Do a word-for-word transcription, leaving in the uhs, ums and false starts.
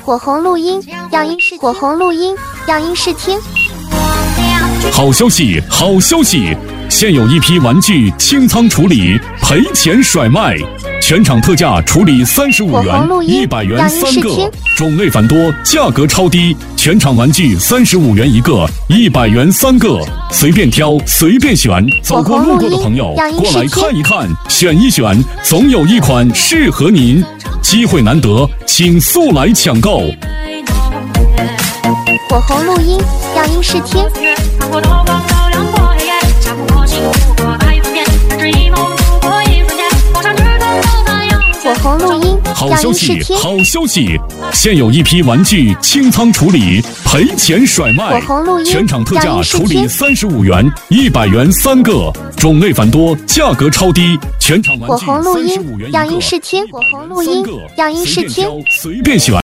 火红录音，样音试火红录音，样音试听。 好消息，好消息！现有一批玩具清仓处理，赔钱甩卖，全场特价处理三十五元、一百元三个，种类繁多，价格超低。全场玩具三十五元一个，一百元三个，随便挑，随便选。走过路过的朋友，过来看一看，选一选，总有一款适合您。机会难得，请速来抢购。 火红录音，样音试听。火红录音， 好消息，好消息！现有一批玩具清仓处理，赔钱甩卖。 火红录音， 全场特价处理三十五元、一百元三个，种类繁多，价格超低。全场玩具三十五元一个， 样音试听。火红录音，样音试听。 随便选。